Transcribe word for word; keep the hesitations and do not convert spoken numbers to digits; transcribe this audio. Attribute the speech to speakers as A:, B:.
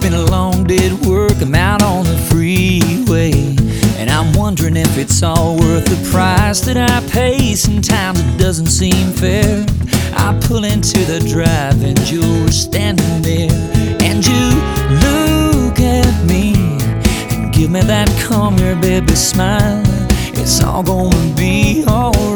A: been a long day at work, I'm out on the freeway, and I'm wondering if it's all worth the price that I pay. Sometimes it doesn't seem fair. I pull into the drive and you're standing there, and you look at me and give me that come here baby smile. It's all gonna be alright.